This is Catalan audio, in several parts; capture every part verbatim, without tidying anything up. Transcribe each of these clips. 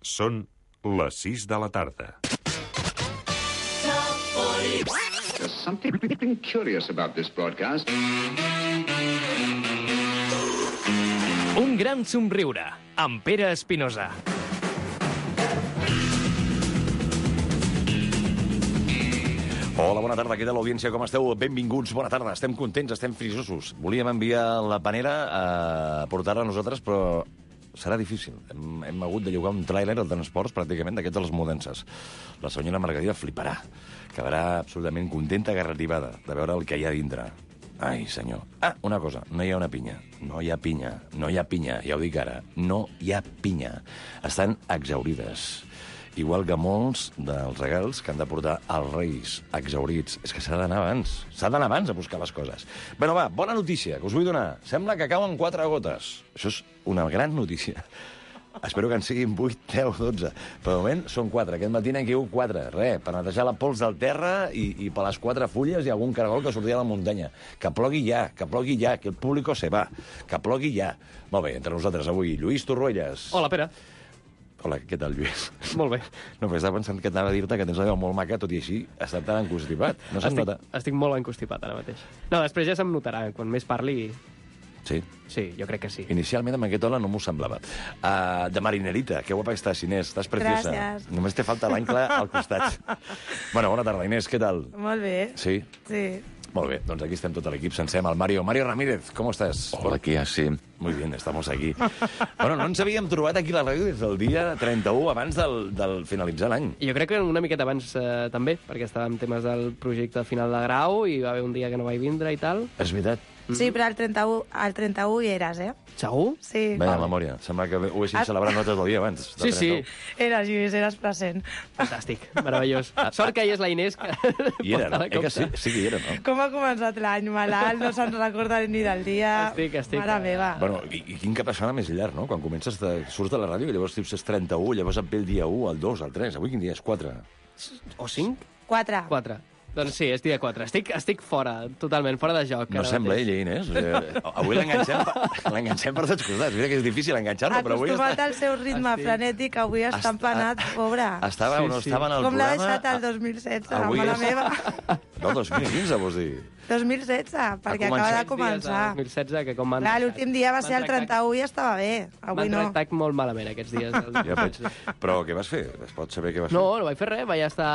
Són les sis de la tarda. There's something curious about this broadcast. Un gran somriure, amb Pere Espinosa. Hola, bona tarda, què tal l'audiència, com esteu? Benvinguts, bona tarda, estem contents, estem frisosos. Volíem enviar la panera a portar-la a nosaltres, però serà difícil. Hem, hem hagut de llogar un tràiler al transports, pràcticament, d'aquests de les mudances. La senyora Margarida fliparà, quedarà absolutament contenta, garrativada, de veure el que hi ha dintre. Ai, senyor. Ah, una cosa, no hi ha una pinya. No hi ha pinya, no hi ha pinya, ja ho dic ara. No hi ha pinya. Estan exaurides. Igual que molts dels regals que han de portar els Reis exaurits. És que s'ha d'anar abans. S'ha d'anar abans a buscar les coses. Bé, va, bona notícia que us vull donar. Sembla que cauen quatre gotes. Això és una gran notícia. Espero que en siguin vuit, deu, dotze. Però de moment són quatre. Aquest matí n'han caigut quatre. Re, per netejar la pols del terra i, i per les quatre fulles hi ha algun caragol que sortia de la muntanya. Que plogui ja, que plogui ja, que el público se va. Que plogui ja. Molt bé, entre nosaltres avui, Lluís Torruelles. Hola, Pere. Hola, què tal, Lluís? Molt bé. No, però estava pensant que anava a dir-te que tens la veu molt maca, tot i així està tan encostipat. No se'm estic, nota. estic molt encostipat ara mateix. No, després ja se'm notarà. Quan més parli... Sí? Sí, jo crec que sí. Inicialment amb aquest hola no m'ho semblava. Uh, de marinerita, que guapa estàs, Inés. Estàs preciosa. Gràcies. Només te falta l'ancle al costat. Bueno, bona tarda, Inés, què tal? Molt bé. Sí? Sí. Molt bé, doncs aquí estem tot l'equip sencer amb el Mario. Mario Ramírez, ¿cómo estás? Hola, aquí así. Muy bien, estamos aquí. Bueno, no ens havíem trobat aquí a la ràdio des del dia trenta-u, abans del, del finalitzar l'any. I jo crec que una miqueta abans eh, també, perquè estàvem temes del projecte final de grau i va haver un dia que no vaig vindre i tal. És veritat. Sí, però al trenta-u, al trenta-u hi eres, eh? Segur? Sí. Veia memòria. Sembla que ho haguessin celebrat nosaltres el dia abans. Sí, sí. Eres, Lluís, eres present. Fantàstic, meravellós. Sort que hi és la Inés que... I era, no? Eh que sí? Sí que hi era, no? Com ha començat l'any? Malalt, no se'n recorda ni del dia. Estic, estic. Mare meva. Bueno, i, i quin cap de setmana més llarg, no? Quan comences, de, surts de la ràdio i llavors dius és trenta-u, llavors et ve el dia u, el dos, el tres. Avui quin dia és? quatre. O cinc? Quatre. Quatre. Doncs sí, és dia quatre. Estic, estic fora, totalment, fora de joc. No sembla ella, Inés. Eh, avui l'enganxem l'enganxem per tots costats. Mira que és difícil enganxar-lo, però avui... Acostumat està... al seu ritme Estic... frenètic, avui està empanat, pobre. Estava o no Sí, sí. estava en el Com l'ha programa... deixat el dos mil setze, Avui mare és- meva. No, dos mil quinze, vols dir? dos mil setze, perquè acaba de començar. dos mil setze, que com m'han... Clar, l'últim dia va ser el trenta-u i estava bé. Avui M'han no. tractat molt malament aquests dies. Del... Ja veig. Però què vas fer? Es pot saber què vas No, fer? no vaig fer res, vaig estar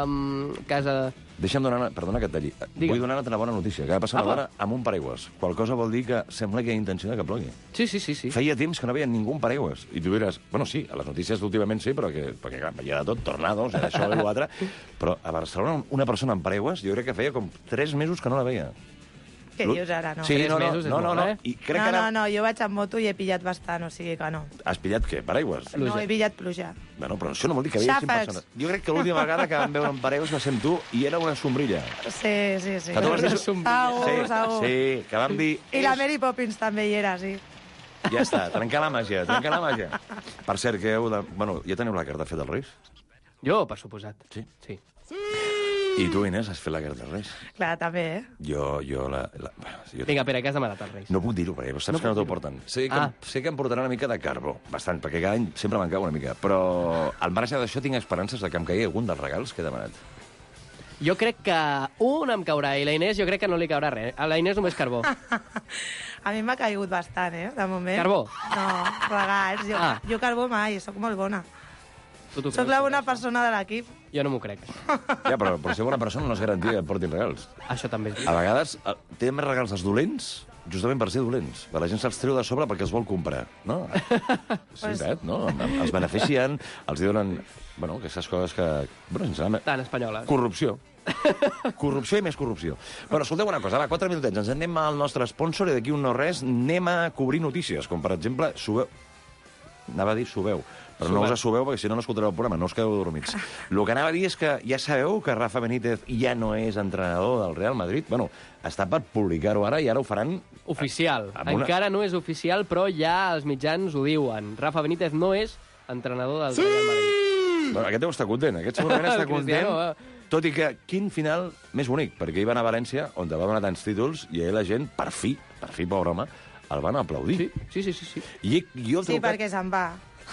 a casa... Deixa'm donar... Perdona que et talli. Digue'm. Vull donar-te una bona notícia. Que va passar Apa. ara amb un paraigües. Qual cosa vol dir que sembla que hi ha intenció de que plogui. Sí, sí, sí, sí. Feia temps que no veia ningú amb paraigües. I tu diràs, bueno, sí, a les notícies últimament sí, però que, perquè clar, hi ha de tot, tornados, això i l'altre. Però a Barcelona una persona amb paraigües jo crec que feia com tres mesos que no la veia. Què dius ara, no? Sí, Tres no, no, mesos és no, no, molt, no. eh? I crec No, que no, ara... no, jo vaig amb moto i he pillat bastant, o sigui que no. Has pillat què? Paraigües? Pluja. No, he pillat pluja. Bueno, però això no vol dir que veiessin Xàfecs. persones. Jo crec que l'última vegada que vam veure un paraigües va ser amb tu i era una sombrilla. Sí, sí, sí. Que tu vas dir- Segur, sí, segur. sí, que vam dir... I la és- Mary Poppins també hi era, sí. Ja està, trencar la màgia, trencar la màgia. Per cert, que heu de... Bueno, ja teniu la carta feta dels Reis? Jo, per suposat. Sí. Sí. I tu, Inés, has fet la carta dels Reis? Clar, també, eh? Jo, jo la... la... bueno, jo... Vinga, Pere, què has demanat als Reis? No puc dir-ho, perquè saps No que no puc t'ho dir-ho. porten. Sé que, Ah. sé que em portarà una mica de carbó, bastant, perquè cada any sempre me'n cau una mica. Però al marge d'això tinc esperances de que em caigui algun dels regals que he demanat. Jo crec que un em caurà i la Inés jo crec que no li caurà res. A la Inés només carbó. A mi m'ha caigut bastant, eh, de moment. Carbó? No, regals. Jo, Ah. jo carbó mai, sóc molt bona. Tu t'ho Sóc creus? la bona persona de l'equip. Jo no m'ho crec. Ja, però per ser bona persona no és garantia que et portin regals. Això també és A vegades eh, tenen més regals els dolents justament per ser dolents. Que la gent se'ls treu de sobre perquè els vol comprar, no? És veritat, no? Els beneficien, els donen... Bueno, aquestes coses que... Bueno, sincerament... tan espanyola. Corrupció. Corrupció i més corrupció. Bueno, escolteu una cosa, va, quatre minutets. Ens anem al nostre sponsor i d'aquí un no res anem a cobrir notícies, com per exemple, subeu... Anava a dir subeu, però no Subeu. us assubeu perquè si no no escoltareu el programa, no us quedeu dormits. El que anava a dir és que ja sabeu que Rafa Benítez ja no és entrenador del Real Madrid. Bueno, està per publicar-ho ara i ara ho faran... Oficial. Amb una- Encara no és oficial, però ja els mitjans ho diuen. Rafa Benítez no és entrenador del Real Madrid. Bueno, aquest deu estar content, aquest segurament està El Cristiano, content. Tot i que, quin final més bonic, perquè ell va anar a València, on va donar tants títols, i ahir la gent, per fi, per fi, pobre home, el van aplaudir. Sí, sí, sí, sí. sí. I jo el Sí, trucat... perquè se'n va.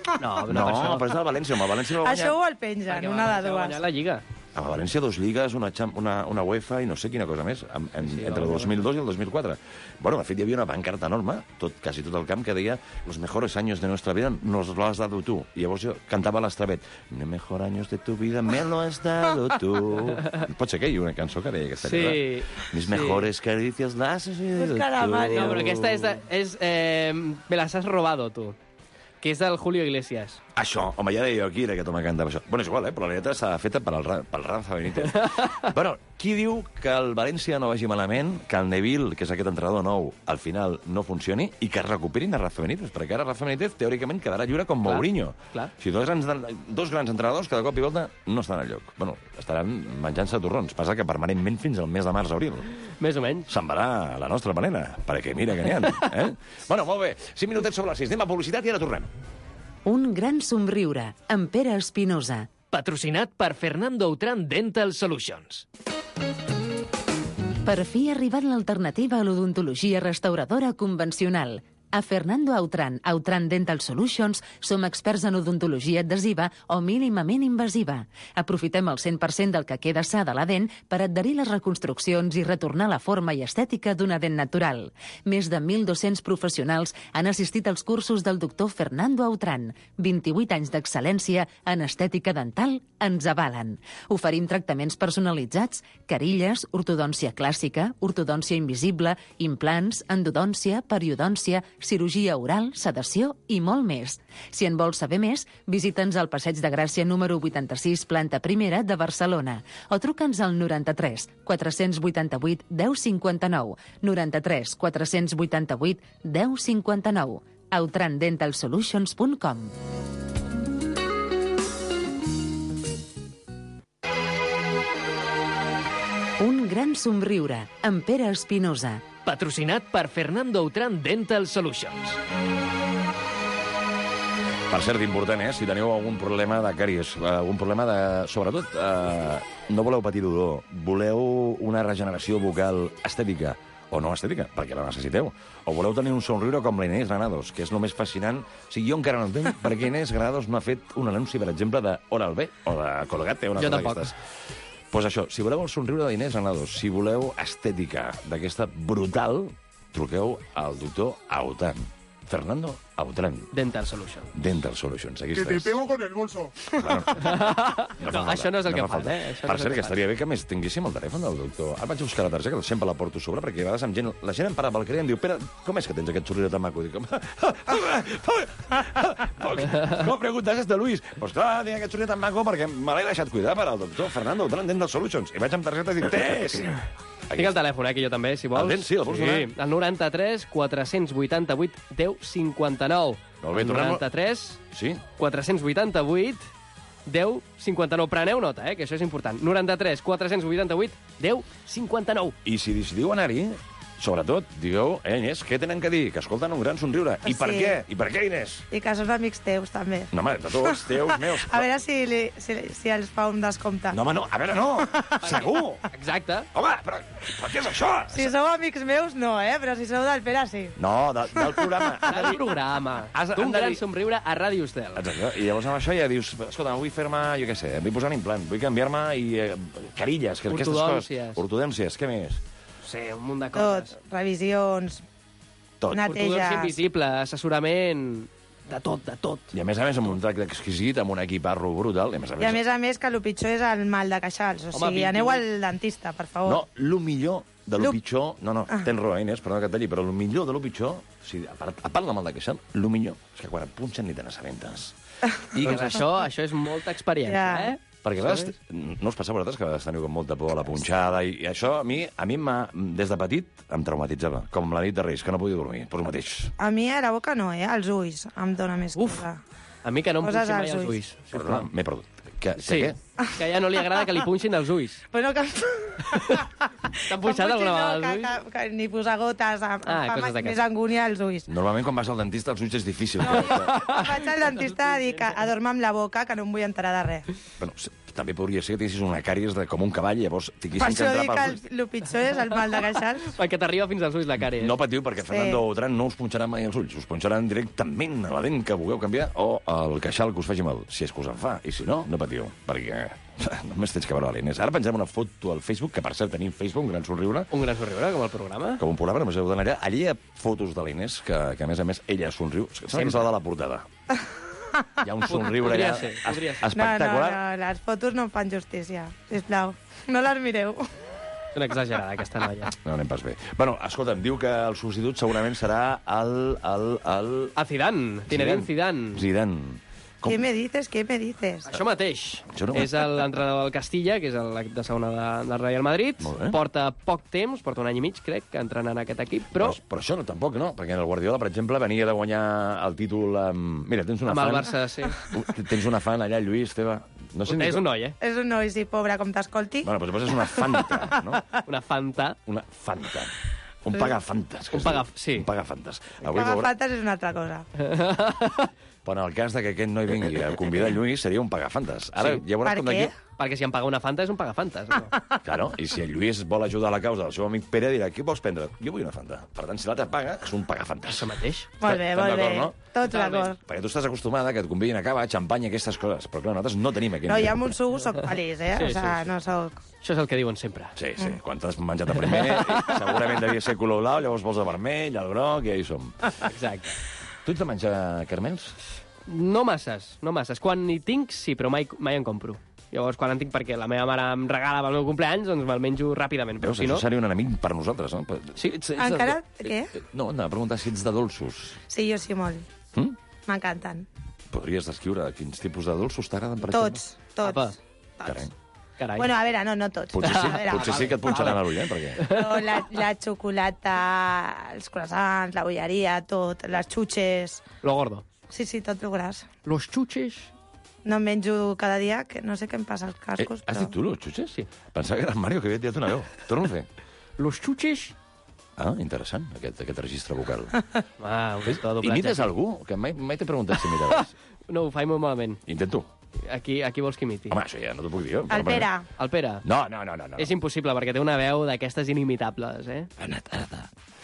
No, no, No, per això. però és del València, home. El València va guanyar... Això ho el pengen, Perquè una de va dues. guanyar la Lliga. A la València, dos lligues, una, Champ- una, una UEFA i no sé quina cosa més, en, en, Sí, entre la el dos mil dos i el dos mil quatre. Bueno, de fet, hi havia una pancarta enorme, tot, quasi tot el camp, que deia los mejores años de nuestra vida nos lo has dado tú. I llavors jo cantava l'estravet. Los mejores años de tu vida me lo has dado tú. Pot ser que hi ha una cançó que deia aquesta Sí, cosa. Mis sí. mejores caricias las has dado Pues tú. calamari. No, però aquesta és... De, és eh, me las has robado, tu. Que és del Julio Iglesias. Això, home, ja deia jo aquí, era aquest home que cantava això. Bueno, és igual, eh? Però la lletra està feta per al, Ra- pel Rafa Benítez. Bueno, qui diu que el València no vagi malament, que el Neville, que és aquest entrenador nou, al final no funcioni, i que recuperin a Rafa Benítez? Perquè ara Rafa Benítez, teòricament, quedarà lliure com Clar, Mourinho. clar. O sigui, dos grans, dos grans entrenadors que de cop i volta no estan al lloc. Bueno, estaran menjant-se torrons. Passa que permanentment fins al mes de març-abril. Més o menys. Se'n va a la nostra manera, perquè mira que n'hi ha. Eh? Bueno, molt bé. cinc minutets sobre les sis. Anem a publicitat i ara tornem. Un gran somriure, amb Pere Espinosa. Patrocinat per Fernando Autran Dental Solutions. Per fi ha arribat l'alternativa a l'odontologia restauradora convencional. A Fernando Autran, Autran Dental Solutions, som experts en odontologia adhesiva o mínimament invasiva. Aprofitem el cent per cent del que queda sa de la dent per adherir les reconstruccions i retornar la forma i estètica d'una dent natural. Més de mil dos-cents professionals han assistit als cursos del doctor Fernando Autran. vint-i-vuit anys d'excel·lència en estètica dental ens avalen. Oferim tractaments personalitzats, carilles, ortodòncia clàssica, ortodòncia invisible, implants, endodòncia, periodòncia, cirurgia oral, sedació i molt més. Si en vols saber més, visita'ns al Passeig de Gràcia número vuitanta-sis, planta primera de Barcelona, o truca'ns al noranta-tres quatre-cents vuitanta-vuit deu cinquanta-nou, noranta-tres quatre-cents vuitanta-vuit deu cinquanta-nou, autrandentalsolutions punt com. Un gran somriure, amb Pere Espinosa. Patrocinat per Fernando Autran Dental Solutions. Per cert, important, eh? Si teniu algun problema de càries, algun problema de... Sobretot, eh, no voleu patir dolor, voleu una regeneració vocal estètica, o no estètica, perquè la necessiteu, o voleu tenir un somriure com l'Inés Granados, que és el més fascinant. O sigui, jo encara no entenc per què Inés Granados no ha fet un anunci, per exemple, de Oral-B o de Colgate, una Jo cosa tampoc. d'aquestes. Pues això, si voleu el somriure d'Inés Granados, si voleu estètica d'aquesta brutal, truqueu al doctor Autran. Fernando Autran. Dental Solution. Dental Solutions. Aquí Que te estàs. pego con el bolso. Bueno, no, No, això no és el que fa fan, eh? Això no Per és el cert, que que fan. estaria bé que més tinguéssim el telèfon del doctor. Ara vaig a buscar la targeta, que sempre la porto a sobre, perquè a vegades amb gent, la gent em para pel carrer i em diu, Pere, com és que tens aquest somriure tan maco? I dic, com... Com preguntes de Luis? Pues clar, tinc aquest somriure tan maco perquè me l'he deixat cuidar per al doctor Fernando Autran Dental Solutions. I vaig amb targeta i dic, tés! Tinc el telèfon, eh, aquí jo també, si vols. El tens, sí, el vols donar? El noranta-tres quatre-cents vuitanta-vuit deu cinquanta-nou. Molt bé, El tornem-lo. noranta-tres Sí? quatre-cents vuitanta-vuit deu cinquanta-nou. Preneu nota, eh, que això és important. noranta-tres quatre-cents vuitanta-vuit deu cinquanta-nou. I si decidiu anar-hi, sobretot, digueu, eh, Inés, què tenen que dir? Que escolten un gran somriure. I per Sí. què? I per què, Inés? I que són amics teus, també. No, home, de tots, teus, meus. A veure si, li, si, si els fa un descompte. No, home, no, a veure, no, segur. Exacte. Home, però, però què és això? Si sou amics meus, no, eh? Però si sou del Pere, sí. No, de, del programa. Del programa. Has- D'un han de gran dir- somriure a Ràdio Estel. Exacte. I llavors amb això ja dius, escolta, vull fer-me, jo què sé, em vull posar un implant, vull canviar-me i eh, carilles, que aquestes Ortodòncies. coses. Ortodòncies. Què més? Sí, un munt de Tot. coses. Revisions, Tot. neteges. Ortodòncia invisible, assessorament, de tot, de tot. I a més a més amb un tracte exquisit, amb un equiparro brutal. I a més a I més... a més a més que el pitjor és el mal de queixals. O Home, sigui, vint-i-vuit. aneu al dentista, per favor. No, lo millor de lo Lo- pitjor... No, no, Ah. tens raó, Inés, perdona que et talli, però lo millor de lo pitjor, o sigui, a part, a part del mal de queixal, lo millor és que quan et punxen ni te n'assabentes. I Doncs això, això és molta experiència, Ja. eh? Perquè a vegades, no us passa a vosaltres que a vegades teniu com molta por a la punxada i, i això a mi a mi m'ha- des de petit em traumatitzava, com la nit de Reis, que no podia dormir, per el mateix. A mi a la boca no, eh? Als ulls em dona més Uf. cosa. A mi que no em Poses punxin mai als els ulls. ulls. Perdona, m'he perdut. Que, que Sí, què? que ja no li agrada que li punxin els ulls. Bueno, que... T'han punxat alguna vegada els no, ulls? que, que, que ni posar gotes, em, Ah, em fa coses més, d'aquestes. més angúnia als ulls. Normalment quan vas al dentista els ulls és difícil. No, que- jo vaig al dentista a dir que a dormir amb la boca, que no em vull enterar de res. Bueno, s- també podria ser que tinguessis una càries de, com un cavall, llavors Per tinguessin que això entrar dic pels que ulls. el, el pitjor és el mal de queixal. Perquè t'arriba fins als ulls la càries. No patiu, perquè Sí. Fernando Outran no us punxarà mai els ulls. Us punxaran directament a la dent que vulgueu canviar o al queixal que us faci mal, si és que us en fa. I si no, no patiu, perquè només tens que veure l'Inés. Ara pengem una foto al Facebook, que per cert tenim Facebook, un gran somriure, Un gran somriure, com el programa. com un programa, només heu d'anar allà. Allà hi ha fotos de l'Inés, que, que a més a més ella somriu. Sembla que és la de la portada. Hi ha un somriure Podria allà ser, es- podria ser. No, no, espectacular. no, les fotos no em fan justícia. Sisplau, no les mireu. És una exagerada, aquesta noia. No anem pas bé. Bueno, escolta'm, diu que el substitut segurament serà el... el, el... A Zidane, Zinedine Zidane. Zidane. Com? ¿Qué me dices? ¿Qué me dices? Això mateix. Jo no- És l'entrenador del Castilla, que és l'equip de segona de, del Real Madrid. Molt bé. Porta poc temps, porta un any i mig, crec, que entrenant aquest equip, però Però, però això no, tampoc no, perquè el Guardiola, per exemple, venia de guanyar el títol amb... Mira, tens una amb el fan... Barça, sí. Uh, Tens una fan allà, Lluís, teva... No sé ni És com- un noi, eh? És un noi, sí, pobre, com t'escolti. Bueno, doncs és una Fanta, no? Una Fanta. Una Fanta. Un pagafantes. que Un es paga- diu. sí. Un pagafantes. Que Avui fa veurà... faltes és una altra cosa. Però en el cas de que aquest noi vingui a convidar Lluís, seria un pagafantes. Ara Sí. ja veuràs Per com d'aquí... què? Perquè si em paga una Fanta és un pagafantes. No? Claro, i si el Lluís vol ajudar a la causa del seu amic Pere, dirà, què vols prendre? Jo vull una Fanta. Per tant, si l'altre paga, és un pagafantes. Això mateix. Molt bé, Estem molt bé. d'acord, no? Tots Totalment. d'acord. Perquè tu estàs acostumada que et convidin a cava, xampanya, aquestes coses. Però clar, nosaltres no tenim aquest No, nivell. ja amb un suc soc feliç, eh? Sí, o sigui, sí, sí. no soc... Això és el que diuen sempre. Sí, sí. Quan t'has menjat el primer, segurament devia ser color blau, llavors vols el vermell, el groc, i ja hi som. Exacte. Tu ets de menjar caramels? No masses, no masses. Quan n'hi tinc, sí, però mai, mai en compro. Llavors, quan en tinc perquè la meva mare em regala pel meu compleanys, doncs me'l menjo ràpidament. Però Veus, si això no... seria un enemic per nosaltres, no? Però- Sí. Ets, ets de- Encara? eh, Què? eh, No, anava a preguntar si ets de dolços. Sí, jo sí, molt. Hm? M'encanten. Podries descriure quins tipus de dolços t'agraden, per Tots, tots. Apa. tots. Carai. Carai. Bueno, a veure, no, no tots. Potser sí, A veure, potser sí que et punxaran a l'ull, eh? Perquè... Però la, la xocolata, els croissants, la bolleria, tot, les xutxes... Lo gordo. Sí, sí, tot el gras. Los chuches. No em menjo cada dia, que no sé què em passa als Eh, cascos, has però... dit tu, los xutxes? Sí. Pensava que era en Mario, que havia tirat una veu. Torna a fer. Los chuches. Ah, interessant, aquest, aquest registre vocal. Ah, un to doblatge. Imites algú? Que mai, mai t'he preguntat si imitaves. No, ho faig molt malament. Intento. Aquí, aquí vols que imiti? Home, això ja no t'ho puc dir jo. El Pere. El Pere. No, no, no, no. no. És impossible, perquè té una veu d'aquestes inimitables, eh? Bona tarda.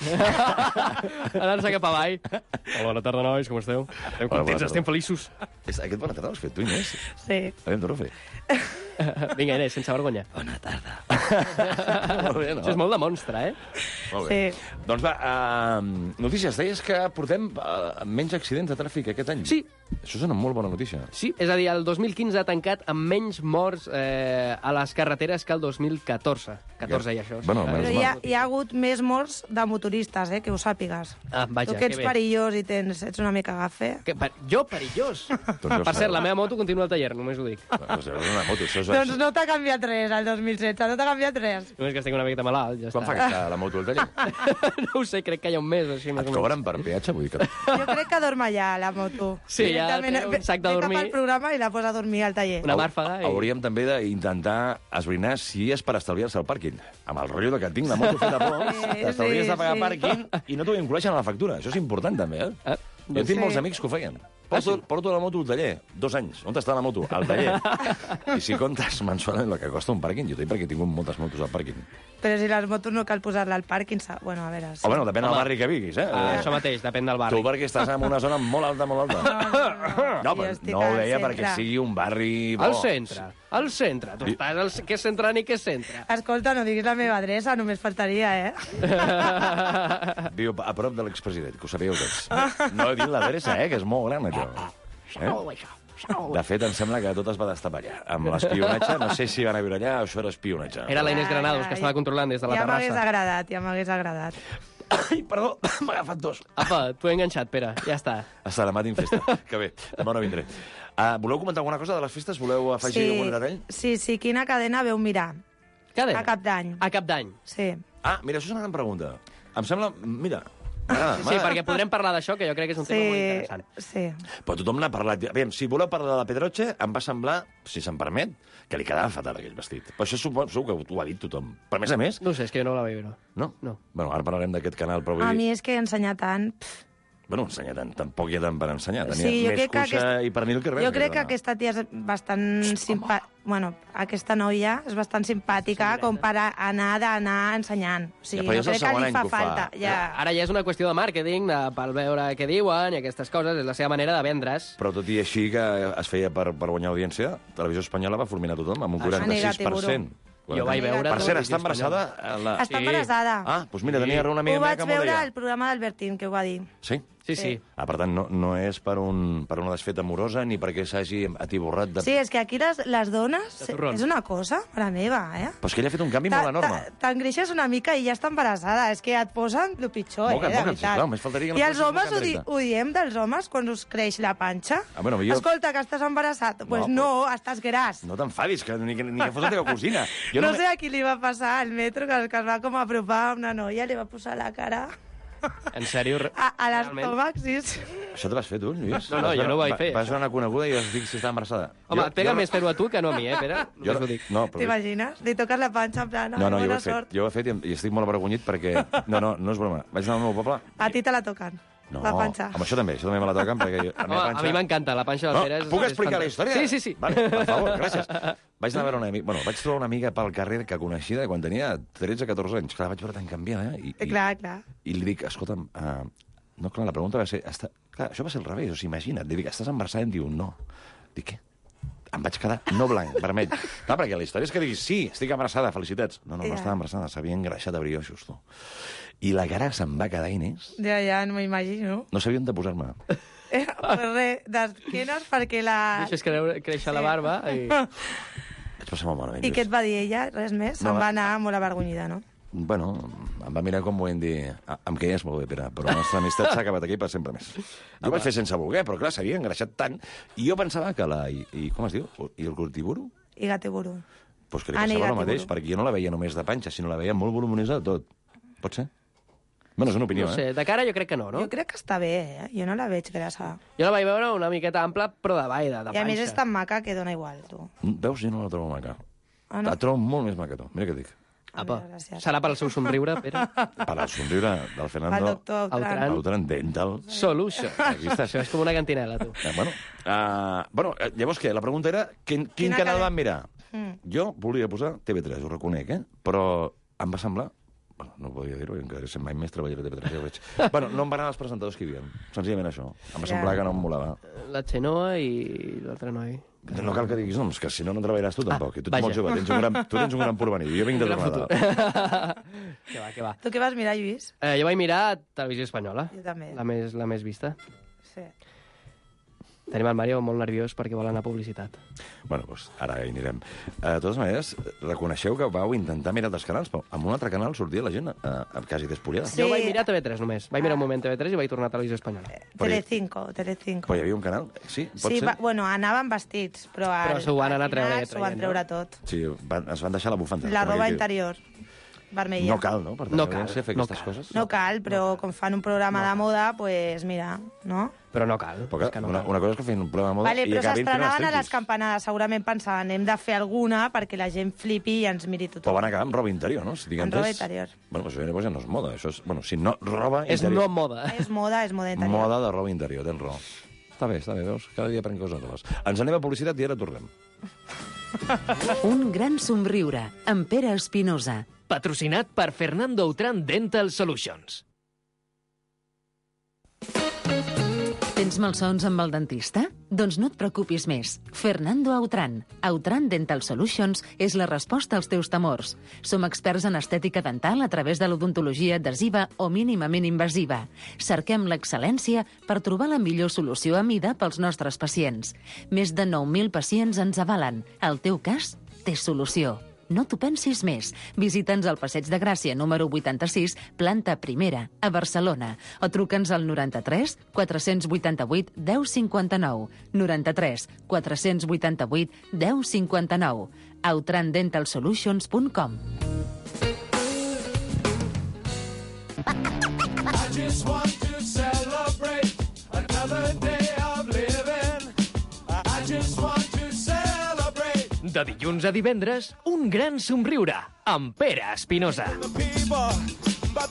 Anar-se cap avall. Hola, bona tarda, nois, com esteu? Estem bona contents, tarda. estem feliços. És, aquest bona tarda l'has fet tu, Inés? Sí. A veure, torna a fer. Vinga, Inés, sense vergonya. Bona tarda. Molt bé, no? Això és molt de monstre, eh? Molt bé. Sí. Doncs va, uh, notícies. Deies que portem uh, menys accidents de tràfic aquest any. Sí. Això és una molt bona notícia. Sí, és a dir, el dos mil quinze ha tancat amb menys morts eh, a les carreteres que el dos mil catorze. catorze i això. Bueno, Però menys hi ha, mal. hi ha hagut més morts de motoristes, eh, que ho sàpigues. Ah, vaja, tu que ets que bé. perillós i tens, ets una mica gafe. Que, per, jo, perillós. Doncs ja ho Per cert, sabeu. la meva moto continua al taller, només ho dic. Doncs és una moto, això és... Doncs no t'ha canviat res, el dos mil setze, no t'ha canviat res. Només que estic una miqueta malalt, ja Quan fa està. que està la moto al taller? No ho sé, crec que hi ha un mes o així, més Et o menys. cobren per peatge? Vull dir que... Jo crec que dorm allà, la moto. Sí, ja Directament té un ve- sac de ve dormir. cap al programa i la posa a dormir al taller. Una màrfaga i... Hauríem també d'intentar esbrinar si és per estalviar-se el pàrquing. Amb el rotllo de que tinc la moto feta a pols, Sí, t'estalvies sí, de pagar sí. pàrquing i no t'ho incloeixen a la factura. Això és important, també, eh? Eh? Jo tinc Sí. molts amics que ho feien. Porto, porto la moto al taller, dos anys. On està la moto? Al taller. I si comptes mensualment el que costa un pàrquing, jo tinc perquè tinc moltes motos al pàrquing. Però si les motos no cal posar-la al pàrquing... sa- Bueno, a veure... Sí. O bueno, depèn del Home. barri que viguis, eh? Ah, això mateix, depèn del Tu barri. perquè estàs en una zona molt alta, molt alta. No, no, no. No, Jo però estic no ho al deia centre. perquè sigui un barri bo. Al centre, al centre. Tu estàs al... Què és centre ni què és centre? Escolta, no diguis la meva adreça, només faltaria, eh? Viu a prop de l'expresident, que ho sabíeu tots. No he dit l'adreça, eh, que és molt gran, allò. Eh? De fet, em sembla que tot es va destapar allà. Amb l'espionatge, no sé si van a viure allà o això era espionatge. Era la Inés Granados, que estava controlant des de la ja m'hagués terrassa. agradat, ja m'hagués agradat. Ai, perdó, m'ha agafat dos. Apa, t'ho he enganxat, Pere, ja està. Hasta demà tinc festa, que bé, demà no vindré. Uh, voleu comentar alguna cosa de les festes? Voleu afegir algun detall? sí, sí, quina cadena veu mirar? Cadena. A cap d'any. A cap d'any. Sí. Ah, mira, això és una gran pregunta. Em sembla... Mira, m'agrada, Sí, m'agrada. perquè podrem parlar d'això, que jo crec que és un tema molt Sí, interessant. sí. Però tothom n'ha parlat. Aviam, si voleu parlar de la Pedroche, em va semblar, si se'm permet, que li quedava fatal aquell vestit. Però això suposo segur que ho ha dit tothom. Però a més a més... No ho sé, és que jo no la vaig veure. No? No. Bueno, ara parlarem d'aquest canal, però vull A dir... mi és que ensenyar tant... Pff, Bueno, ensenyar tant, tampoc hi ha tant per ensenyar. Tenia Sí, jo més crec que cuixa aquest- i pernil que res. Jo crec que dona. aquesta tia és bastant simpàtica. Bueno, aquesta noia és bastant simpàtica com per a anar d'anar ensenyant. O sigui, Ja, però ja jo és el crec que segon li any fa que ho fa. falta. Ja. Ara ja és una qüestió de màrqueting, de, per veure què diuen i aquestes coses. És la seva manera de vendre's. Però tot i així que es feia per, per guanyar audiència, Televisió Espanyola va fulminar tothom amb un quaranta-sis per cent. Jo vaig veure... Per cert, està Televisió Espanyola. embarassada? La... Està embarassada. Ah, doncs mira, tenia raó una amiga Ho meva vaig que m'ho veure deia. al programa d'Albertín, que ho va dir. Sí? Sí, sí. Ah, per tant, no, no és per, un, per una desfeta amorosa ni perquè s'hagi atiborrat de... Sí, és que aquí les, les dones De torrons. és una cosa, mare meva, eh? Però és que ella ha fet un canvi molt enorme. T'engreixes una mica i ja està embarassada. És que et posen el pitjor, Moca't, eh, de moca't, veritat. sisplau, només faltaria que no I els fossis homes ho, di moca't ho diem dels homes quan us creix la panxa. Ah, bueno, jo- Escolta, que estàs embarassat. Doncs pues No, no, estàs gras. No t'enfadis, que ni, que- ni que fos la teva cosina. Jo no me- sé a qui li va passar al metro, que, que es va com apropar a una noia, li va posar la cara En sèrio... re- a, a realment? l'estómac, sí, sí. Això t'ho vas fer tu, Lluís? No, no, Vas jo veure- no ho vaig va- fer, Vas això. veure una coneguda i vas dir si estava embarassada. Home, Jo- et pega jo no- més fer-ho a tu que no a mi, eh, Pere? Jo, Només ho dic. no, però... T'imagines? Li toques la panxa en plan, No, no, jo ho bona he fet. sort. Jo ho he fet i, i estic molt avergonyit perquè... No, no, no és broma. Vaig anar al meu poble... A ti te la toquen, No, la panxa. amb això també, això també me la toquen perquè la Home, meva a panxa... mi m'encanta, la panxa del No, Pere és... puc és explicar la fantàstica. història? Sí, sí, sí. Vale, per favor, gràcies. Vaig anar a veure una amiga... Bueno, vaig trobar una amiga pel carrer que coneixia de quan tenia tretze catorze anys. Clar, vaig veure tan canviada, eh? I, Eh, clar, clar. I li dic, escolta'm, uh, no, clar, la pregunta va ser... Està... Clar, això va ser al revés, o sigui, imagina't. Li dic, estàs embarassada? I em diu, no. Dic, què? Em vaig quedar no blanc, vermell. Clar, perquè la història és que diguis, sí, estic embarassada, felicitats. No, no, no Ja. estava embarassada, s'havia engreixat a brioixos, tu. I la cara se'm va quedar, Inés. Ja, ja, no m'imagino. No sabia on de posar-me. Eh, pues res, d'esquenes perquè la... Deixes creure, créixer la barba i... Vaig passar molt malament. I què et va dir ella? Res més? No, Se'n va- va anar molt avergonyida, no? Bueno, em va mirar com vull dir... "Ah, em queies molt bé, Pere, però la nostra amistat s'ha acabat aquí per sempre més. Jo ho vaig fer sense voler, però clar, s'havia engreixat tant. I jo pensava que la... I, i com es diu? I el cultiburo? I Gatiburu. Pues que li Ah, ni passava el Gatiburu. mateix, perquè jo no la veia només de panxa, sinó la veia molt volumosa de tot. Pot ser? Bueno, és una opinió, No sé, eh? de cara jo crec que no, no? Jo crec que està bé, eh? Jo no la veig grassa. Jo la vaig veure una miqueta ampla, però de ball, de, de I a més panxa. és tan maca que dona igual, tu. Veus, jo no la trobo maca. Ah, no? La trobo molt més maca, tu. Mira què et dic. Apa, Mira, gràcies. serà per al seu somriure, Pere? Per al somriure del El Fernando doctor El Autran. tran. Autran Dental. Solution. Aquí està. Això és com una cantinela, tu. Eh, bueno, uh, bueno, eh, llavors què? La pregunta era quin, quin Quina canal cadena? van mirar? Mm. Jo volia posar T V tres, ho reconec, eh? Però em va semblar... Bueno, no podia dir-ho, encara sent mai més treballar a T V tres, ja ho veig. Bueno, no em van anar els presentadors que hi havia. Senzillament això. Em va Ja. semblar que no em molava. La Xenoa i l'altre noi. No cal que diguis noms, que si no, no treballaràs tu tampoc. I tu ets vaja. molt jove, tens un gran, tu tens un gran porvenir. Jo vinc de Gran tornada. Que va, que va. Tu què vas mirar, Lluís? Eh, jo vaig mirar Televisió Espanyola. Jo també. La més, la més vista. Sí. Tenim el Mario molt nerviós perquè vol anar a publicitat. Bueno, doncs ara hi anirem. Uh, de totes maneres, reconeixeu que vau intentar mirar altres canals, però amb un altre canal sortia la gent uh, quasi despullada. Sí. Jo vaig mirar T V tres només. Vaig mirar un moment T V tres i vaig tornar a Televisió Espanyola. Telecinco, Telecinco. Però hi havia un canal? Sí, pot Sí, ser? va, bueno, anaven vestits, però, Però al, s'ho van anar al a treure final s'ho van traient, treure no? tot. Sí, van, es van deixar la bufanda. La Com roba aquell que- interior, vermella. No cal, no? Per No tenir cal, audiència, fer no aquestes cal. coses? No cal, però com fan un programa de moda, pues mira, no? Però no cal. Però, és que no una, cal. una cosa és que feien un programa de moda Vale, i però acabin fent unes s'estrenaven a les striptease. campanades. Segurament pensaven, hem de fer alguna perquè la gent flipi i ens miri Però tothom. van acabar amb roba interior, no? Si tinc Amb entès. roba interior. Bueno, això llavors ja no és moda. Això és, bueno, si no, roba És interior. no moda. És moda, és moda interior. Moda de roba interior, tens raó. Està bé, està bé, veus? Cada dia prenc coses noves. Ens anem a publicitat i ara tornem. Un gran somriure, amb Pere Espinosa. Patrocinat per Fernando Autran Dental Solutions. Tens malsons amb el dentista? Doncs no et preocupis més. Fernando Autran. Autran Dental Solutions és la resposta als teus temors. Som experts en estètica dental a través de l'odontologia adhesiva o mínimament invasiva. Cerquem l'excel·lència per trobar la millor solució a mida pels nostres pacients. Més de nou mil pacients ens avalen. El teu cas té solució. No t'ho pensis més. Visita'ns al Passeig de Gràcia, número vuitanta-sis, planta primera, a Barcelona. O truca'ns al noranta-tres quatre-cents vuitanta-vuit deu cinquanta-nou. noranta-tres quatre-cents vuitanta-vuit deu cinquanta-nou. autran dental solutions punt com. just want to celebrate another day of living. I just want to celebrate De dilluns a divendres, un gran somriure amb Pere Espinosa. the people, but the people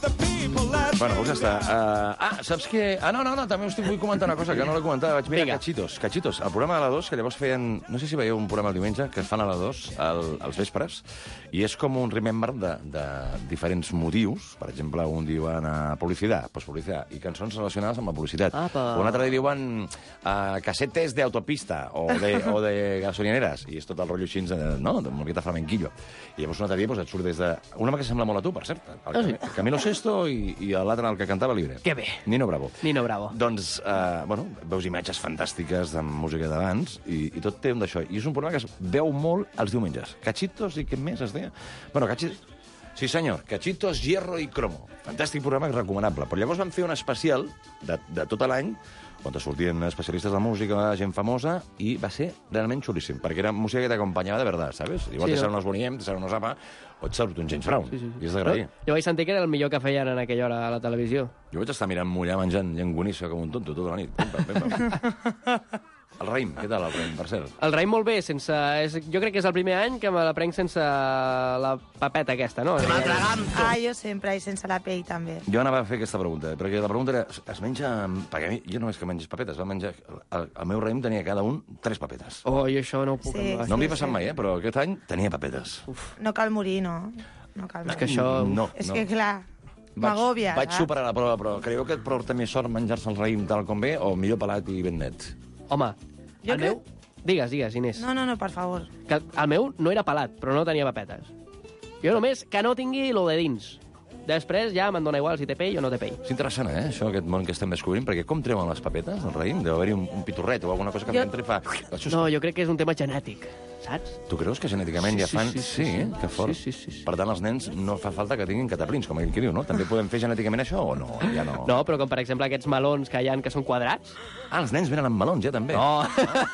people let Bueno, doncs ja està. Uh, ah, saps què? Ah, no, no, no, també us vull comentar una cosa, que no l'he comentat. Vaig mirar Vinga. Cachitos. Cachitos, el programa de la dos, que llavors feien... No sé si veieu un programa el diumenge, que es fan a la dos, al, als vespres, i és com un remember de, de diferents motius. Per exemple, un diuen uh, publicitat, pues publicitat, i cançons relacionades amb la publicitat. Apa. Un altre diuen uh, casetes de autopista o de, o de gasolineres, i és tot el rotllo així, de, no?, de una miqueta flamenquillo. I llavors un altre dia pues, et surt des de... Una home que sembla molt a tu, per cert. El, Ah, sí? Camilo Sesto i, i l'altre, el que cantava Libre. Que bé. Nino Bravo. Nino Bravo. Doncs, eh, bueno, veus imatges fantàstiques de música d'abans i, i tot té un d'això. I és un programa que es veu molt els diumenges. Cachitos i què més es deia? Bueno, Cachitos... Sí, senyor. Cachitos, Hierro i Cromo. Fantàstic programa, recomanable. Però llavors vam fer un especial de, de tot l'any on sortien especialistes de música, gent famosa, i va ser realment xulíssim, perquè era música que t'acompanyava de verdad, ¿sabes? Igual Sí, te no? surt unos Boniem, te surt unos Zappa, o et surt un James Brown. Sí, sí. I és d'agrair. Jo vaig sentir que era el millor que feien en aquella hora a la televisió. Jo vaig estar mirant mullar, menjant llengonissa com un tonto tota la nit. Pim, pam, pim, pam. El raïm, què tal el raïm, per cert? El raïm molt bé, sense... És, jo crec que és el primer any que me la prenc sense la papeta aquesta, no? Ah, jo sempre, i sense la pell, també. Jo anava a fer aquesta pregunta, perquè la pregunta era, es menja... Perquè a mi, jo no és que mengis papetes, va menjar... El, el meu raïm tenia cada un tres papetes. Oh, jo això no ho puc... Sí. amb- No m'hi ha passat mai, eh? Però aquest any tenia papetes. No cal morir, no? No cal És que morir. això... No, És no. que, clar, Vaig, m'agòbia. vaig saps? superar la prova, però creieu que et porta més sort menjar-se el raïm tal com ve o millor pelat i ben net? Home, Jo el crec- meu... Digues, digues, Inés. No, no, no, per favor. Que el meu no era pelat, però no tenia papetes. Jo només que no tingui lo de dins. Després ja me'n dóna igual si té pell o no té pell. És interessant, eh, això, aquest món que estem descobrint, perquè com treuen les papetes, el raïm? Deu haver-hi un, un pitorret o alguna cosa que Jo- entra i fa... Això és... No, jo crec que és un tema genètic, saps? Tu creus que genèticament Sí, ja sí, fan... sí, sí, sí. que fort. Sí, sí, sí, sí. Per tant, els nens no fa falta que tinguin cataplins, com ell que diu, no? També podem fer genèticament això o no? Ja no. No, però com per exemple aquests melons que hi ha que són quadrats. Ah, els nens venen amb melons, ja, també. No,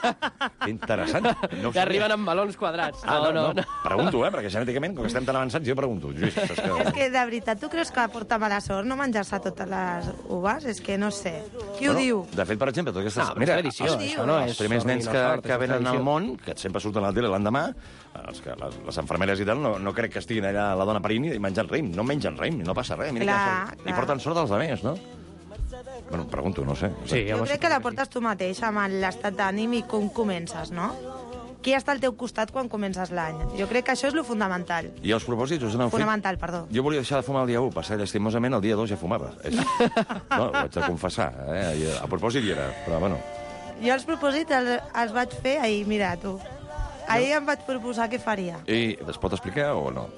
Que interessant. No ho que sabia. arriben amb melons quadrats. Ah, No, no, no. Pregunto, eh, perquè genèticament, com que estem tan avançats, jo pregunto. Lluís, saps que... És que, de veritat, tu creus que porta mala sort no menjar-se totes les uves? És que no sé. Qui ho diu? De fet, per exemple, totes aquestes... No, però és tradició, els, això no els és primers nens no que, sort, que això és venen al tradició. món, que sempre surten a la tele l'endemà, els que, les, les infermeres i tal, no, no crec que estiguin allà la dona parint i menjant raïm. No mengen raïm, no passa res. Mira Clar, que sort. I clar. porten sort als altres, no? Bueno, pregunto, no sé. Sí, Jo home, crec que la portes tu mateix amb l'estat d'ànim i com comences, no? Qui està al teu costat quan comences l'any? Jo crec que això és lo fundamental. I els propòsits us han fet... Fonamental, perdó. Jo volia deixar de fumar el dia u, per ser llastimosament el dia dos ja fumava. És... No, ho haig de confessar. Eh? I a propòsit hi era, però bueno... Jo els propòsits els, els vaig fer ahir, mira, tu. Ahir em vaig proposar què faria. I es pot explicar o no?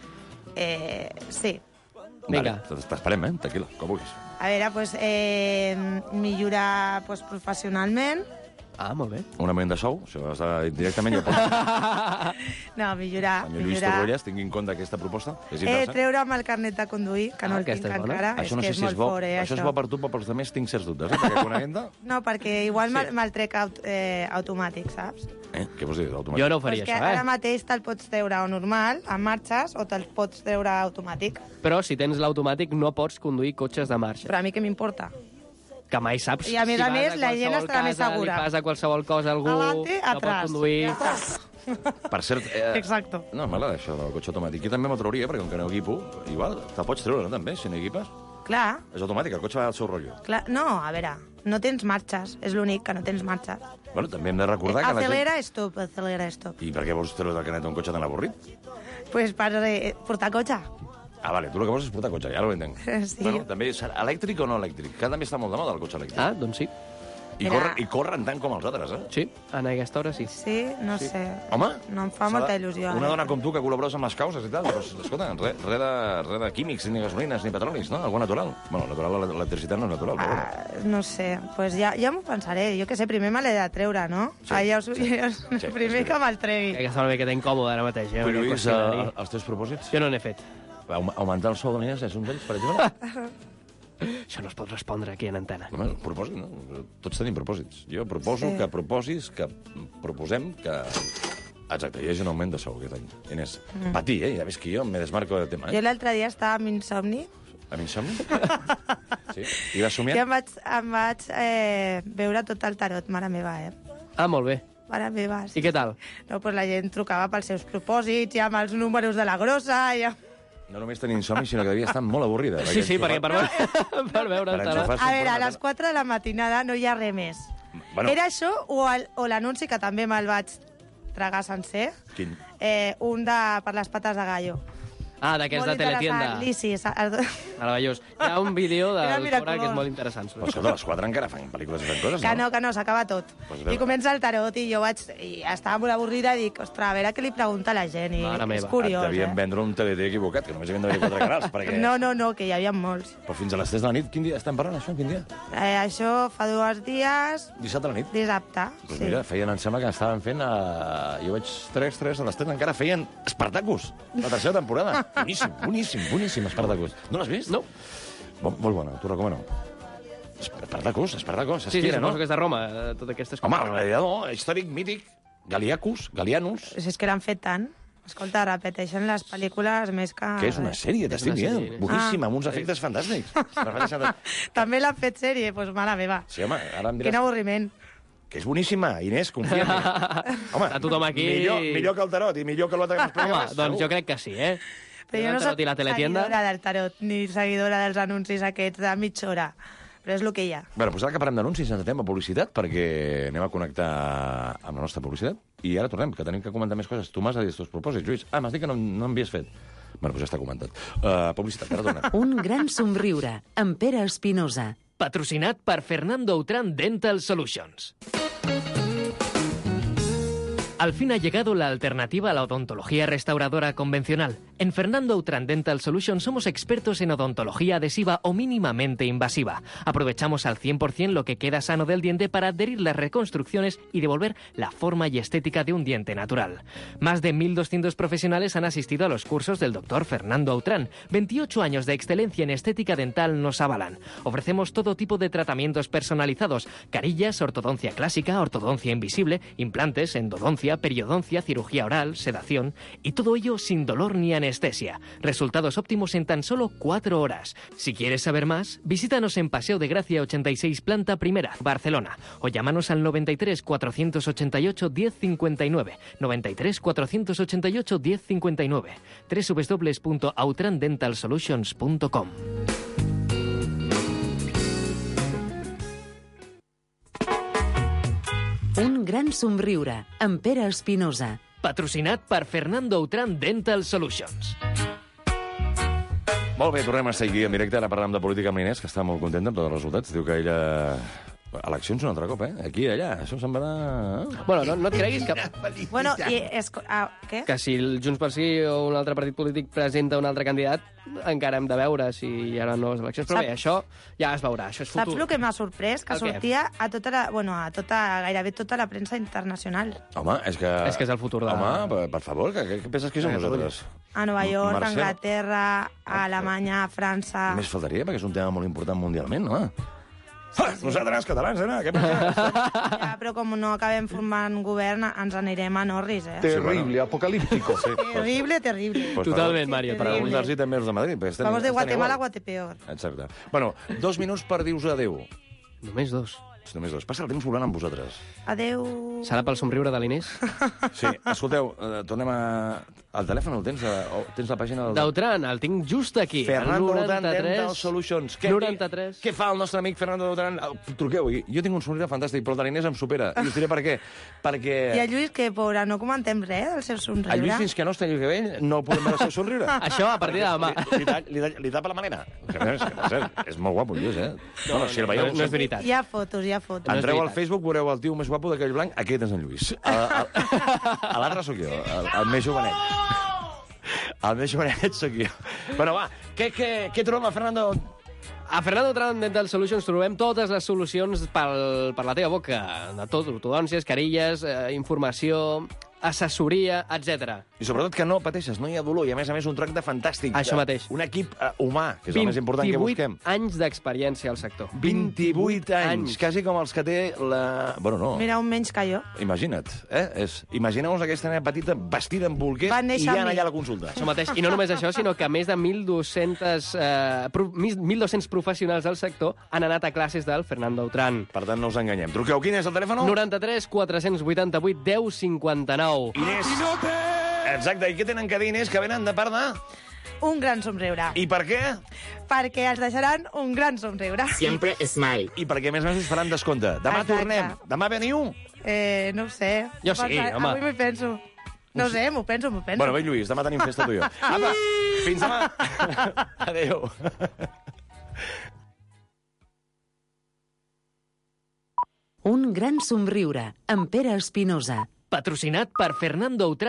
Eh, sí. Vinga. Vale, t'esperem, eh? Tranquil·la, com vulguis. A veure, pues, eh, millorar pues, professionalment. Ah, molt bé. Un augment de sou, això està directament... Ja pot... No, millorar. Senyor Lluís millorar. Torrelles, tingui en compte aquesta proposta. És Eh, interessant. treure'm el carnet de conduir, que no Ah, el tinc aquesta és bona. encara. Això no és sé que és si és molt bo. fort, eh, això és bo per tu, però pels altres tinc certs dubtes, eh? Perquè coneguent-te... No, perquè igual sí. me'l trec aut eh, automàtic, saps? Eh? Què vols dir, automàtic? Jo no ho Però faria, és que això, ara eh? mateix te'l pots treure o normal, amb marxes, o te'l pots treure automàtic. Però si tens l'automàtic no pots conduir cotxes de marxa. Però a mi què m'importa? Que mai saps I a més si a vas més, la gent qualsevol estarà més casa, segura. Li passa qualsevol cosa a algú, Alante, no pot atrás. conduir... Ja està. Per cert... Eh, Exacto. No, m'agrada això del cotxe automàtic. Jo també m'ho trauria, perquè com que no equipo, igual, te'l pots treure, no, també, si no equipes? Clar, És automàtic, el cotxe va al seu rotllo. clar. No, a veure, no tens marxes. És l'únic, que no tens marxes. Bueno, també hem de recordar que la gent... Acelera, stop, acelera, stop. I per què vols treure el canet d'un cotxe tan avorrit? Pues per eh, portar cotxe. Ah, vale, tu el que vols és portar cotxe, ja ho entenc. Sí. Bueno, també serà elèctric o no elèctric? Que també està molt de moda el cotxe elèctric. Ah, doncs sí. I, Mira. corren, I corren tant com els altres, eh? Sí, en aquesta hora sí. Sí, no sí. sé. Home, No em fa s'ha molta de- il·lusió. Una eh? dona com tu que col·labores amb les causes i tal, doncs, escolta, res re de, re de químics, ni gasolines, ni petrolis, no? Algo natural. Bueno, natural, l'electricitat no és natural, però bueno. Ah, no sé, pues ja, ja m'ho pensaré. Jo que sé, primer me l'he de treure, no? Sí, ah, ja us, sí, ja us, sí, és primer veritat. que me'l tregui. Que està una miqueta incòmode ara mateix, eh? Tu, venir al Lluís, qüestionari. eh, els teus propòsits? Jo no n'he fet. Aug- Augmentar el sou de l'Inés és un d'ells, per exemple? Això no es pot respondre aquí en antena. Home, un propòsit, no? Tots tenim propòsits. Jo proposo Sí. que proposis, que proposem que... Exacte, hi hagi un augment de sou aquest any. Inés, mm. patir, eh? Ja ves que jo me desmarco del tema, Jo eh? l'altre dia estava amb insomni Amb insomni? Sí? I vas i somiar? em vaig, em vaig eh, veure tot el tarot, mare meva, eh? Ah, molt bé. Mare meva, sí. I què tal? No, pues la gent trucava pels seus propòsits, i amb els números de la grossa, i amb... No només tenia insomni, sinó que devia estar molt avorrida. Sí, sí, perquè per veure, per veure Per el tarot. enxufar- A veure, a les quatre de la matinada no hi ha res més. Bueno. Era això o el- o l'anunci, que també me'l vaig tragar sencer, Quin? eh, un de per les pates de gallo. Ah, d'aquests de Molt Teletienda. interessant. Sí, sí. Meravellós. Hi ha un vídeo del Era fora miraculós. que és molt interessant. Però escolta, a les quatre encara fan pel·lícules i fan coses, Que no, que no, s'acaba tot. Pues a veure. I comença el tarot i jo vaig... I estava molt avorrida i dic, ostres, a veure què li pregunta la gent. I Mare és meva. curiós, Et devien eh? vendre un T V T equivocat, que només havien d'haver quatre canals, perquè... No, no, no, que hi havia molts. Però fins a les tres de la nit, quin dia estem parlant, això? Quin dia? Eh, això fa dos dies, Dissabte a la nit? dissabte. Pues Sí. mira, feien, em sembla que estaven fent... Uh, jo vaig tres, tres, a les tres encara feien Espartacus, la tercera temporada. Boníssim, boníssim, boníssim, Espartacus. No l'has vist? No. Bon, molt bona, t'ho recomano. Espartacus, Espartacus, Sí, sí, Esquira, suposo no? que és de Roma, eh, totes aquestes Home, coses. el gladiador, històric, mític, Galiacus, Galianus, Si és que l'han fet tant. Escolta, repeteixen les pel·lícules més que... que és una sèrie, t'estic una dient. sèrie. Boníssima, amb uns efectes fantàstics. També l'han fet sèrie, doncs mare meva. Sí, home, ara em Quin diràs avorriment. que és boníssima, Inés, confia en mi. Home, A tothom aquí- Millor, millor que el tarot i millor que l'altre que ens Home, programes, doncs jo segur. crec que sí, eh? Però jo no el soc tarot i la teletienda. seguidora del tarot, ni seguidora dels anuncis aquests de mitja hora. Però és el que hi ha. Bé, doncs ara que parlem d'anuncis, ens anem a publicitat, perquè anem a connectar amb la nostra publicitat, i ara tornem, que tenim que comentar més coses. Tu m'has de dir els teus propòsits, Lluís. Ah, m'has dit que no, no m'havies fet. Bé, doncs ja està comentat. Uh, publicitat, que ara tornem. Un gran somriure, amb Pere Espinosa. Patrocinat per Fernando Autran Dental Solutions. Al fin ha llegado la alternativa a la odontología restauradora convencional. En Fernando Autran Dental Solutions somos expertos en odontología adhesiva o mínimamente invasiva. Aprovechamos al cien por ciento lo que queda sano del diente para adherir las reconstrucciones y devolver la forma y estética de un diente natural. Más de mil doscientos profesionales han asistido a los cursos del doctor Fernando Autran. veintiocho años de excelencia en estética dental nos avalan. Ofrecemos todo tipo de tratamientos personalizados: carillas, ortodoncia clásica, ortodoncia invisible, implantes, endodoncia, periodoncia, cirugía oral, sedación, y todo ello sin dolor ni anestesia. Resultados óptimos en tan solo cuatro horas. Si quieres saber más, visítanos en Paseo de Gracia ochenta y seis, planta primera, Barcelona, o llámanos al noventa y tres, cuatrocientos ochenta y ocho, diez cincuenta y nueve, noventa y tres, cuatrocientos ochenta y ocho, diez cincuenta y nueve, doble u doble u doble u punto autran dental solutions punto com. Un gran somriure, amb Pere Espinosa. Patrocinat per Fernando Autran Dental Solutions. Molt bé, tornem a estar aquí en directe. Ara parlem de política amb l'Inés, que està molt contenta amb tots els resultats. Diu que ella... Eleccions un altre cop, eh? Aquí i allà. Això se'n va anar... Bueno, no, no et creguis que, Bueno, i... És... Ah, què? que si el Junts pel Sí o un altre partit polític presenta un altre candidat, encara hem de veure si hi haurà noves eleccions. Però Sap- bé, això ja es veurà, això és Saps futur. el que m'ha sorprès? Que El què? sortia a tota la... Bueno, a tota... gairebé tota la premsa internacional. Home, és que... És que és el futur de- Home, per, per favor, que, que, que penses que som De nosaltres? A Nova York, a Marcelo. Anglaterra, a Alemanya, a França... Més faltaria, perquè és un tema molt important mundialment, no? Ah, nosaltres, els catalans, eh? Què passa? Ja, però com no acabem formant govern, ens anirem a Norris, eh? Terrible, apocalíptico. Sí. Terrible, terrible. Pues Totalment, per- Mario, Per terrible. preguntar-los també els de Madrid. perquè estan- Vamos de estan Guatemala a igual. Guatepeor. Exacte. Bueno, dos minuts per dir-vos adéu. Només dos. Només dos. Passa el temps volant amb vosaltres. Adeu. Serà pel somriure de l'Inés? Sí, escolteu, eh, tornem a... El telèfon el tens? A... o tens la pàgina del... D'Autran, el tinc just aquí. Fernando el Autran Dental Solutions. Què, noranta-tres. Què, què fa el nostre amic Fernando Autran? Truqueu. Jo tinc un somriure fantàstic, però el de l'Inés em supera. I us diré per què. Perquè... I a Lluís, que pobre, no comentem res del seu somriure. El Lluís, fins que no es talli el cabell, no el podem veure el seu somriure. Això a partir de demà. Li, li, tall- li, tall- li tapa la manera. És que, per cert, és molt guapo, el Lluís, eh? No, no, si el veieu... No, no és veritat. Hi ha fotos, hi ha fotos. No és Entreu al veritat. Facebook, veureu el tio més guapo de cabell blanc. Aquest és en Lluís. A, a, a l'altre sóc jo, el, el més jovenet. El més jovenet sóc jo. Bueno, va, què, què, què trobem a Fernando? A Fernando Autran Dental Solutions trobem totes les solucions pel, per la teva boca. De tot, ortodòncies, carilles, eh, informació, assessoria, etcètera. I sobretot que no pateixes, no hi ha dolor, i a més a més un tracte fantàstic. Això mateix. Un equip uh, humà, que és el més important que busquem. anys d'experiència al sector. vint-i-vuit anys, quasi com els que té la... Bueno, no, Mira, un menys que jo. imagina't. Eh? És... Imagineu-vos aquesta nena petita vestida amb bolquers Va i néixer ja amb allà mi. a la consulta. Això mateix. I no només això, sinó que més de mil dos-cents eh, pro- mil dos-cents professionals del sector han anat a classes del Fernando Autran. Per tant, no us enganyem. Truqueu, quin és el telèfon? noranta-tres quatre-cents vuitanta-vuit deu cinquanta-nou. Inés. Exacte, i què tenen que dir, Inés, que venen de part de... un gran somriure. I per què? Perquè els deixaran un gran somriure. Siempre smile. I perquè, a més a més, us faran descompte. Demà Exacte. tornem. Demà veniu? Eh, no ho sé. Jo sí, Avui home. m'hi penso. No sé, m'ho penso, m'ho penso. Bueno, bé, Lluís, demà tenim festa tu i jo. Apa, fins demà. Adéu. Un gran somriure, amb Pere Espinosa. Patrocinat per Fernando Autran.